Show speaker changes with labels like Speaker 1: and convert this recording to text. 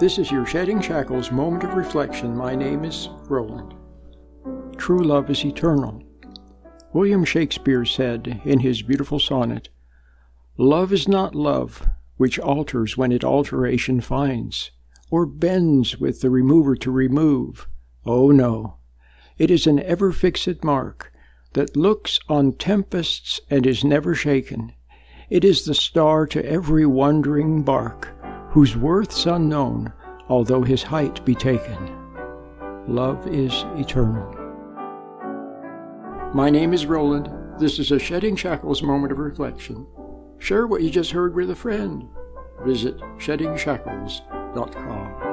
Speaker 1: This is your Shedding Shackles moment of reflection. My name is Roland. True love is eternal. William Shakespeare said in his beautiful sonnet, "Love is not love, which alters when it alteration finds, or bends with the remover to remove. Oh no, it is an ever-fixed mark, that looks on tempests and is never shaken. It is the star to every wandering bark, whose worth's unknown, although his height be taken. Love is eternal." My name is Roland. This is a Shedding Shackles moment of reflection. Share what you just heard with a friend. Visit sheddingshackles.com.